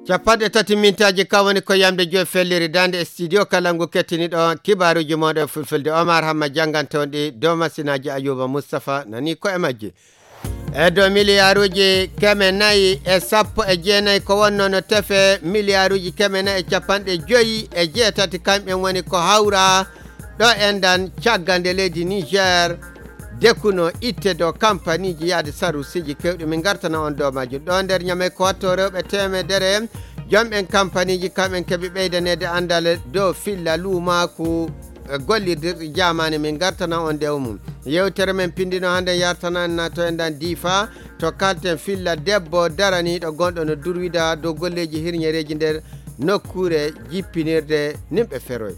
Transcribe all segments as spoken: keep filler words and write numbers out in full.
Capanɗe tati mintaji kawani ko yamde joyi felliri dande studio kalangu kettini ɗo kibaruji moɗo fulfulde Omar Hamma jangantoɗi dow masinaji Ayuba Mustafa nani ko e majji e dow milliarduji keme nayyi e sappo e jeenayyi ko wonno no tefe milliarduji keme nayyi e capanɗe joyi e jeetati kamɓe woni ko hawra ɗo endan caggande leydi Niger dekuno itte do compagnie ji yaade sarusiji kewɗi min gartana on dow majum ɗo nder ñame ko watto rewɓe temedere jomɓen compagnie ji kamɓen keɓi ɓeydanede andal dow filla luumaku gollirdirɗi jamani min gartana on ndew mum yewtere men pindino hande yartanan to endan difa to kalten filla debbo daraniɗo gonɗo no durwida dow golleji hirñereji nder nokkure jippinirde nimɓe feroyɓe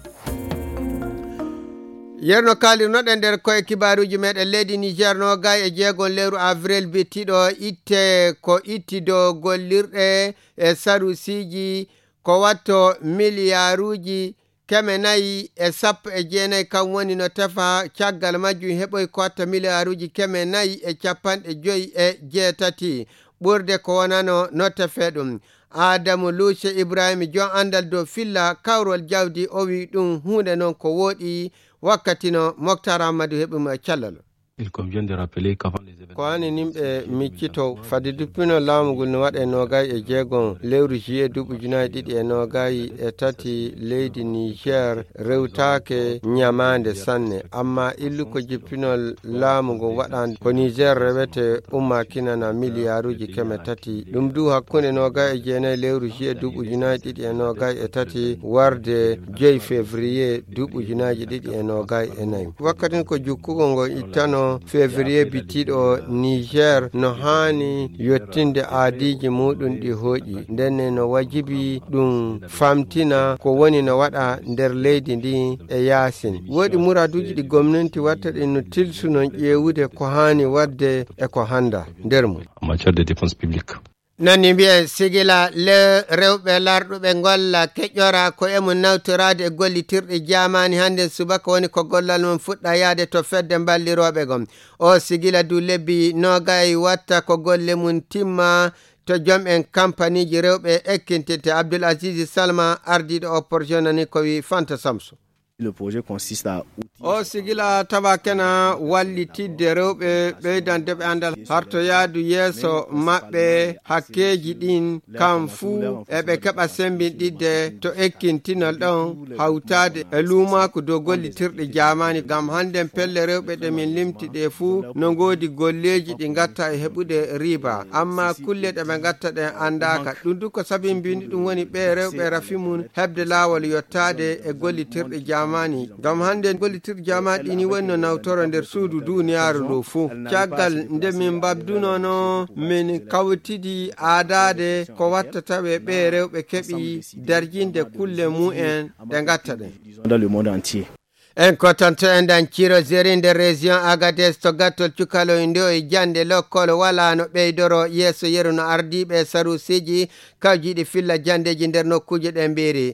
yerno kalirnoɗen nder koye kibaruji meɗen leydi Niger no gay e jeegon lewru avril bittiɗo itte ko itti dow gollirɗe e sarusiji ko watto milliarduji keme nayyi e sappo e jeenayyi kam woni no tefa caggal majjum heɓoy ko watta milliarduji keme nayyi e capanɗe joyi e jeetati ɓurde ko wonano no tefe ɗum Adamu Luce Ibrahima jon andal dow filla kawrol jawdi o wi ɗum hunde noon ko woɗi wakkati no Mokhtar Amadou heɓimo e cellal Il convient de rappeler qu'avant les événements ko ani nimɓe miccito fadi duppino laamugol no waɗe nogayi e jeegon lewru juillet duuɓi junayi ɗiɗi e nogayi e tati leydi Niger rewtake ñamande sanne amma illu ko jippinol laamugol waɗan ko Niger rewete umma kinana milliarduji keme tati ɗum du hakkunde nogayi e jeenayi lewru juillet duuɓi junayi ɗiɗi e nogayi e tati warde joyi février duuɓi junaji ɗiɗi e nogayi e nayyi wakkati ko jukkugol ngo ittano février bittiɗo Niger no hani yottinde aadiji muɗum ɗi hooƴi ndenne no wajibi ɗum famtina ko woni no waɗa nder leydi ndi e yaasin woɗi muraduji ɗi gomnati watta ɗi no tilsuno ƴeewude ko hani wadde e ko handa nder mum en matière de dépense publique. nani mbiyen sigila le rewɓe larɗuɓe golla keƴƴora ko emu nawtorade e gollitirɗe jamani hande subaka woni ko gollal mum fuɗɗa yaade to fedde balliroɓe gon o sigila du lebbi nogay watta ko golle mum timma to jom'en compagnie ji rewɓe ekkintinte Abdoul Aziz Salma ardiɗo o projet nani ko wi Fanta Samsou. Le projet consiste à o sigila tawa kena wallitidde rewɓe ɓeydandeɓe andal harto yaadu yeeso maɓɓe hakkeji ɗin kam fuu eɓe keɓa sembinɗidde to ekkintinol ɗon hawtade e luumaku dow gollitirɗe jamani gam hannden pelle rewɓe ɗe min limti ɗe fuu no goodi golleji ɗi gatta e heɓude riba amma kulle ɗe ɓe gatta ɗe andaka ɗum du ko sabi mbindi ɗum woni ɓe rewɓe rafimum hebde laawol yottade e gollitirɗe jamani gam hannden gollitirɗe jama ɗini wonno nawtoro nder suudu duniyaru ndu fuu caggal nde min babdunono min kawtidi aadade ko watta tawe ɓe rewɓe keɓi darjinde kulle mu'en ɗe gatta ɗen dans le monde entier. en kotanto endan ciro zeri nder région Agadez to gattol cukaloy nde e jande lokkol wala no ɓeydoro yeeso yeru no ardiɓe sarusiji kawjiɗi filla jandeji nder nokkuje ɗe mbiri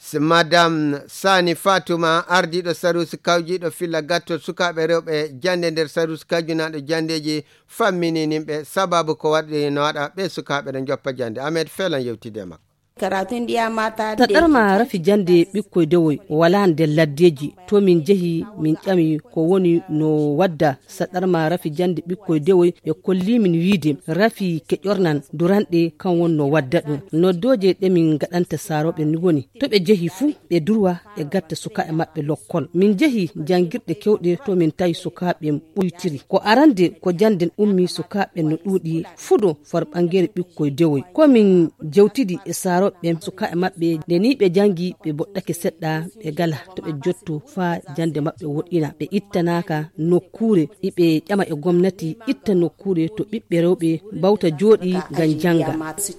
Madame Sani Fatuma ardiɗo sarusi kawjiɗo filla gattol sukaɓe rewɓe jande nder sarusi kajunaɗo jandeji fammininiɓe sababu ko waɗi no waɗa ɓe sukaɓe ɗe joppa jande Ahmed Felan yewtide makko karatun ɗiya mata taɗarma rafi jande ɓikkoy dewoy wala nder laddeji to min jehi min ƴami ko woni no wadda saɗarma rafi jande ɓikkoy dewoy ɓe kolli min wiide rafi keƴornan duranɗe kan won no wadda ɗum noddoje ɗe min gaɗanta saroɓe ni woni to ɓe jehi fuu ɓe durwa ɓe gatta sukaɓe maɓɓe lokkol min jehi jangirɗe kewɗe to min tawi sukaɓe ɓuytiri ko arande ko janden ummi sukaɓe no ɗuuɗi fuɗo for ɓangere ɓikkoy dewoy ko min jewtidi e saro ɓe sukaɓe maɓɓe nde ni ɓe jangi ɓe boɗɗake seɗɗa ɓe gala to ɓe jotto fa jande maɓɓe woɗɗina ɓe ittanaka nokkure ɓiɓe ƴama e gomnati itta nokkure to ɓiɓɓe rewɓe bawta jooɗi ngam janga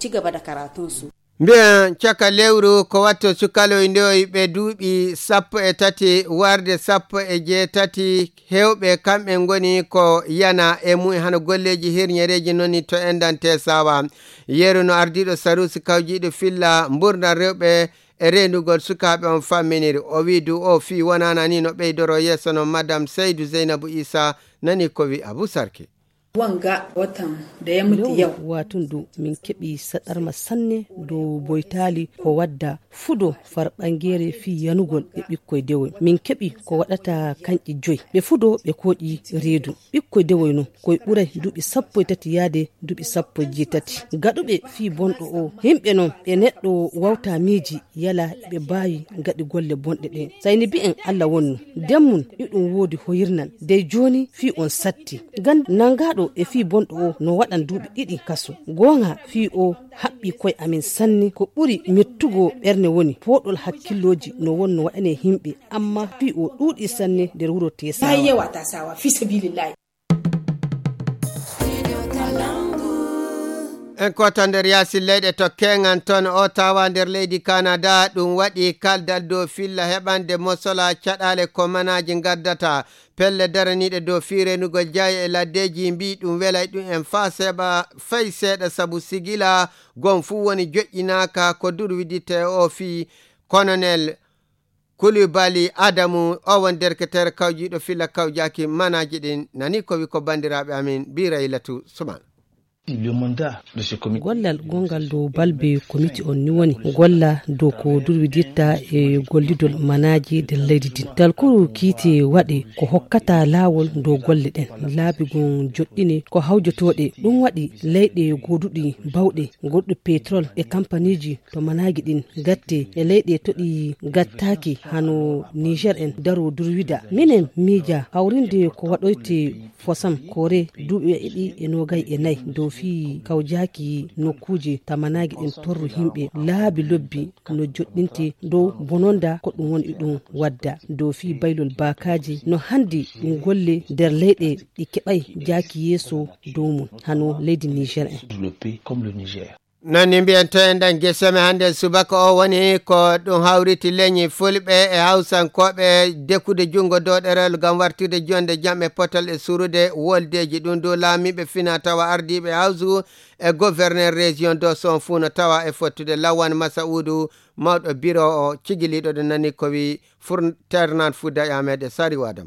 mbiyen caka lewru ko watto cukaloy ndewoy ɓe duuɓi sappo e tati warde sappo e jeetati hewɓe kamɓe goni ko yana e mu'e hano golleji hirñereji noni to endante sawa yeru no ardiɗo sarusi kawjiɗo filla mburdan rewɓe e rendugol sukaɓe on famminiri o wi du o fi wonana ni no ɓeydoro yeeso no Madame Seydou Zeynabou Issa nani ko wi Abou Sarki wanga watan da ya mutu yau watun do min keɓi saɗar masanne do boytali ko wadda fudo farɓangere fi yanugol ɓe ɓikkoy dewoy min keɓi ko waɗata kanƴi joyi ɓe fudo ɓe koƴi reedu ɓikkoy dewoy no koye ɓuray duuɓi sappo e tati yaade duuɓi sappo e jeetati gaɗuɓe fi bonɗo o yimɓe noon ɓe neɗɗo wawta miiji yala ɓe mbawi gaɗi golle bonɗe ɗe sayni bi'en Allah wonno demmun ɗiɗum woodi hoyirnan dey joni fi on satti gan nangaɗo e fi bonɗo o no waɗan duuɓi ɗiɗi kaso gonga fi o haɓɓi koye amin sanni ko ɓuri mettugo ɓerne woni poɗol hakkilloji no wonno waɗane himɓe amma fi o ɗuuɗi sanne nder wuro Tesawa yawa tasawa fi sabilillahi. en kota nder yaasi leyɗe to kengan ton o tawa nder leydi Canada ɗum waɗi kaldal dow filla heɓande mosola caɗale ko manaji gaddata pelle daraniɗe dow firenugol jayi e laddeji mbi ɗum welay ɗum en fa seɓa fay seeɗa saabu sigila gon fuu woni joƴƴinaka ko durwiditte o fi colonel Kulibali Adamu o won derketere kawjiɗo filla kawjaki manaji ɗin nani ko wi ko bandiraɓe amin Biraylatu Suman. gollal gongal dow balbe komiti on ni woni golla dow ko durwiditta e gollidol manaji nder leydi din talkuru kiiti waɗi ko hokkata laawol dow golle ɗen laabi gon joɗɗini ko hawjotoɗe ɗum waɗi leyɗe goduɗi bawɗe goɗɗo pétrole e kampaniji to manaji ɗin gatte e leyɗe toɗi gattaki hano Niger en daro durwida minen miija hawrinde ko waɗoyte fosam kore duuɓi e ɗiɗi e nogay e nayyi dow fi kawjaki nokkuje tamanagi ɗin torru himɓe laabi lobbi no joɗɗinte dow bononda ko ɗum woni ɗum wadda dow fi baylol bakaji no handi ɗum golle nder leyɗe ɗi keɓay jaki yeeso dow mum hano leydi Niger en nani mbiyen to en dan geseme hande subaka o woni ko ɗum hawriti leñi fulɓe e hawsankoɓe dekude jungo dow ɗerel gam wartirde jonde jam e potal e surude woldeji ɗum dow laamiɓe fina tawa ardiɓe hawsu e gouverneur région do son fuu no tawa e fottude Lawan Massaoudou mawɗo bureau o cigiliɗo ɗo nani ko wi Furternat Fouda Ahmed e Sari Wadam.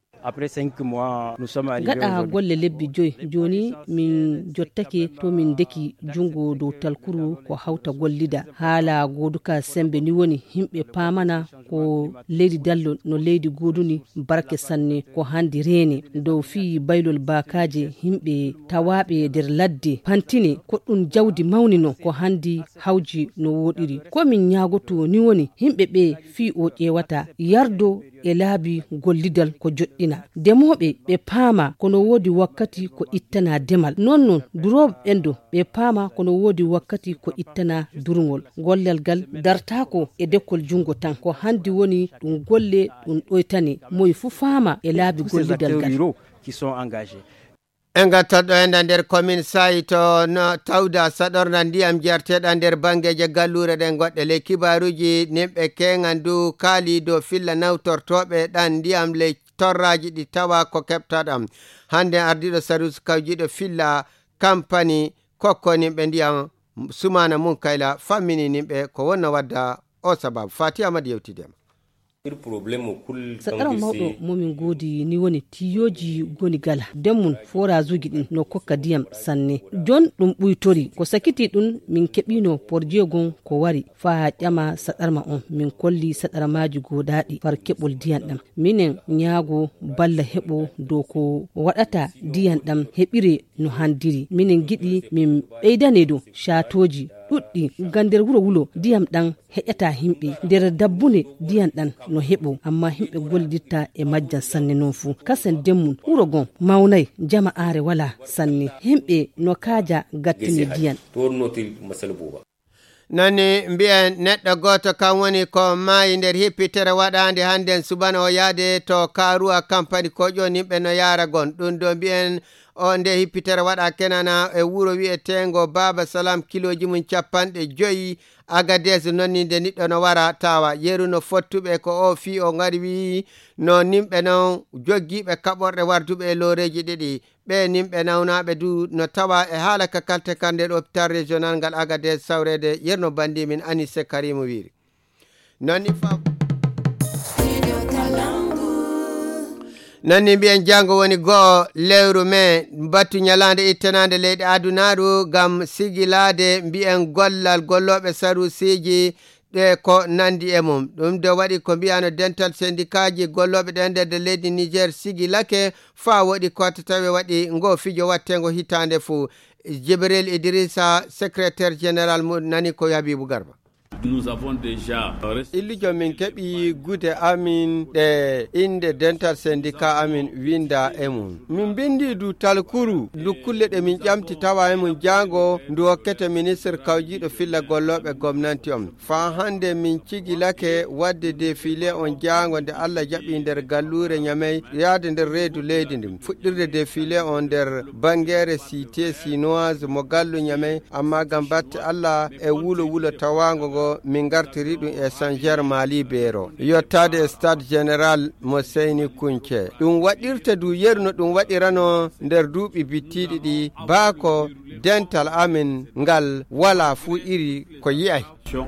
gaɗa golle lebbi joyi joni min jottake to min deki jungo dow talkuru ko hawta gollida haala goduka sembe ni woni himɓe pamana ko leydi dallo no leydi goduni barke sanne ko handi reni dow fi baylol bakaje himɓe tawaɓe nder ladde pantine ko ɗum jawdi mawnino ko handi hawji no woɗiri ko min ñagoto ni woni himɓe ɓe fi o ƴewata yardo e laabi gollidal ko joɗɗina demoɓe ɓe paama kono woodi wakkati ko ittana demal non non duroɓe ɓendo ɓe paama kono woodi wakkati ko ittana durgol gollal gal dartako e dekkol jungo tan ko handi woni ɗum golle ɗum ɗoytani moye fu faama e laabi gollidal gal en gattatɗo enda nder commune Sayi to no tawda saɗorna ndiyam jerteɗa nder bangeje gallure ɗen goɗɗe ley kibaruji nimɓe kengandu kaali dow filla nawtortoɓe ɗan ndiyam ley torraji ɗi tawa ko keɓtaɗam hande ardiɗo service kawjiɗo filla campagne kokko nimɓe ndiyam Sumana Munkayla fammini nimɓe ko wonna wadda o sababu Fati Amad yewtidema. saɗara mawɗo momin godi ni woni tiyoji goni gala demmun forazuji ɗin no kokka diyam sanne jon ɗum ɓuytori ko sakiti ɗum min keɓino porjegon ko wari fa ƴama saɗarma on min kolli saɗara maji godaɗi far keɓol diyan ɗam minen ñaago balla heɓo dow ko waɗata diyan ɗam heɓire no handiri minen giɗi min ɓeydane dow chatoji ɗuɗɗi ngam nder wuro wulo diyam ɗan heƴata himɓe nder dabbune diyan ɗan no heɓo amma himɓe golliditta e majjan sanne noon fuu kasen demmun wuro gon mawnay jama are wala sanne himɓe no kaaja gattine diyan nani mbiyen neɗɗo goto kam woni ko maayi nder hippitere waɗande hannden subana o yaade to karuwa campagne ko ƴonimɓe no yaara gon ɗum do mbiyen o nde hippitere waɗa kenana e wuro wi'etengo Baba Salam kiloji mum capanɗe joyi Agadez nonni nde niɗɗo no wara tawa yeru no fottuɓe ko o fi o ngari wi no nimɓe non joggiɓe kaɓorɗe warduɓe e loreji ɗiɗi ɓe nimɓe nawnaɓe du no tawa e haala ka kalte kande ɗo hôpital régional ngal Agadez sawrede yerno bandi min Anise Karimu wiri nonni fa nanni mbiyen jango woni go lewru me battu nyalande ittanande leydi adunaru gam sigilade mbiyen gollal gollobe sarusiji de ko nandi e mum dum do wadi ko mbiyano dental syndicaji gollobe den de leydi Niger sigilake fa wadi ko tawe wadi ngo fijo wattengo hitande fu. Jibril Idrissa secrétaire général mo nani ko Habibou Garba. Nous avons déjà illijo min keɓi gude amin ɗe inde dental syndicat amin winda e mum min bindi du talkuru du kulle ɗe min ƴamti tawa e mum jango ndu hokkete ministre kawjiɗo filla golloɓe gomnanti on fa hande min cigilake wadde défilé on jango nde Allah jaɓi nder gallure Ñamey yaade nder reedu leydi ndi fuɗɗirde défilé on nder bangere cité sinoise mo gallu Ñamey amma gam batte Allah e wulo wulo tawango go min gartiri ɗum e Sanger Mali Bero yottade stade général mo Seyni Kunce ɗum waɗirta du yerno ɗum waɗirano nder duuɓi bittiɗi ɗi baako dental amin ngal wala fu iri ko yiyay.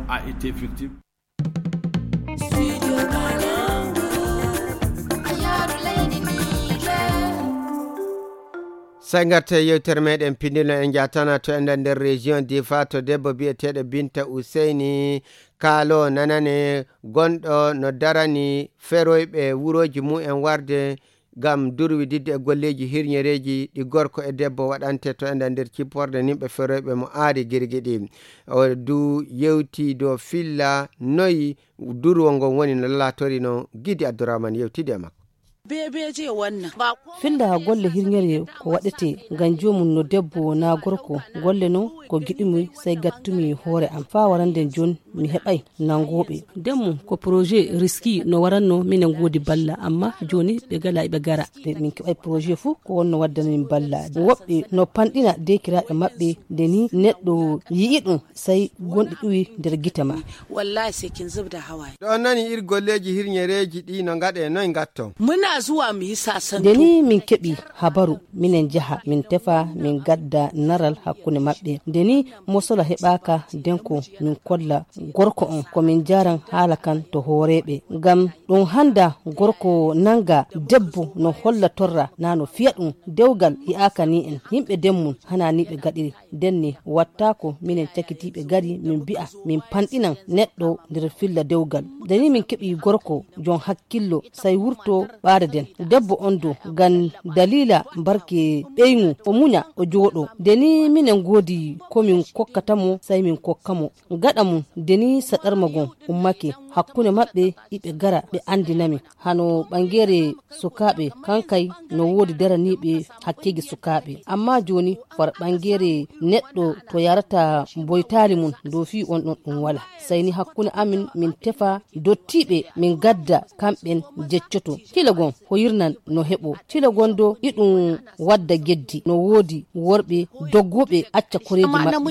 Sangarte yewtere meɗen pindino en jatana to enda nder région Difa to debbo biyeteɗo Binta Useini kaalo nanane gonɗo no darani feroyɓe wuroji mumen warde gam durwididde e golleji hirñereji ɗi gorko e debbo waɗante to enda nder cipporde nimɓe feroyɓe mo aari girguiɗi o du yewti do filla noyi durwo ngon woni no latori no Gidi Abdourahmane yewtide makko. bebeje wannan filla golle hirñere ko waɗete ngam jomum no debbo na gorko golle no ko giɗimi sai gattumi hoore am fa warande jon mi heɓay nangoɓe demmu ko projet risky no waranno minen godi balla amma joni ɓe gala ɓe gara min keɓay projet fu ko wonno waddana min balla woɓɓe no panɗina dekiraɓe maɓɓe nde ni neɗɗo yi'i ɗum sai gonɗi ɗuwi nder gita ma wallahi sai kin zubda hawaye ɗo nani ir golleji hirñereji ɗi no gaɗe noy gatton muna zuwa mu yi sasanto deni min keɓi habaru minen jaha min tefa min gadda naral hakkunde maɓɓe deni mosola heɓaka denko min kolla gorko on komin jaran haala kan to hooreɓe ngam ɗum handa gorko nanga debbo no holla torra nano fiya ɗum dewgal hi'aka ni en yimɓe demmum hanani ɓe gaɗiri denni wattako minen cakitiɓe gari min bi'a min panɗinan neɗɗo nder filla dewgal deni min keɓi gorko jon hakkillo sai wurto ɓaade den debbo on do gan dalila barke ɓeygu o muña o jooɗo deni minen godi komin kokkatamo sai min kokkamo gaɗa mum deni saɗarmagon ummake hakkunde maɓɓe iɓe gara ɓe andinami hano ɓangere sukaɓe kankay no wodi daraniɓe hakkegi sukaɓe amma joni far ɓangere neɗɗo to yarata boytali mum dow fi on ɗon ɗum wala sayni hakkunde amin min tefa dottiɓe min gadda kamɓen jeccoto tilagon hoyirnan no heɓo tilagon do iɗum wadda geddi no wodi worɓe dogguɓe acca koreji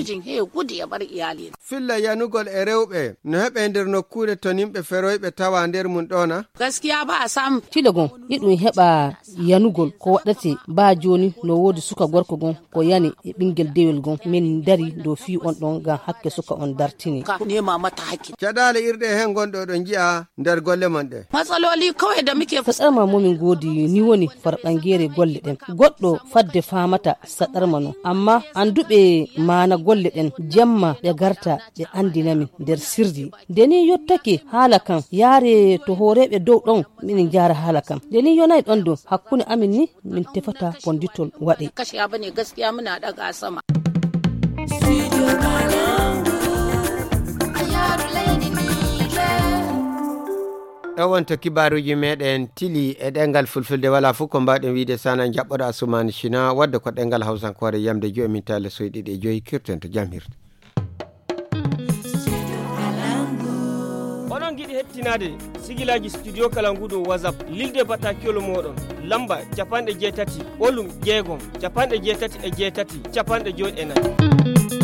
maɓɓe filla yanugol e rewɓe no heɓe nder nokkude to nimɓe feroyɓe tawa nder mum ɗona gaskiya ba a samu tilagon iɗum heɓa yanugol ko waɗate ba joni no wodi suka gorko gon ko yani e ɓinguel dewel gon min dari dow fi on ɗon ngam hakke suka on dartini nema mata hakki caɗale irɗe hen gonɗo ɗo jiya nder golle mon ɗe matsaloli kawai da muke fatsarma momin godi ni woni farɓangere golle ɗen goɗɗo fadde famata saɗarma no amma anduɓe mana golle ɗen jamma ɓe garta ɓe andinami nder sirdi deni yottake haala kan yaare to hooreɓe dow ɗon minin jara haala kan deni yonayi ɗon do hakkunde amin ni min tefata ponditol waɗe kashiya bane gaskiya muna daga sama ɗo wonto kibaruji meɗen tili e ɗengal fulfulde wala fof ko mbawɗen wiide sana jaɓɓoɗo Assoumani China wadde ko ɗengal hawsankore yamde joyi min tale soyɗiɗi e joyi kirten to jam hirde onon giɗi hettinade sigilaji studio Kalangu dow WhatsApp lilde batakiyol moɗon lamba capanɗe jeetati ɓolum jeegom capanɗe jeetati e jeetati capanɗe joyi e nayyi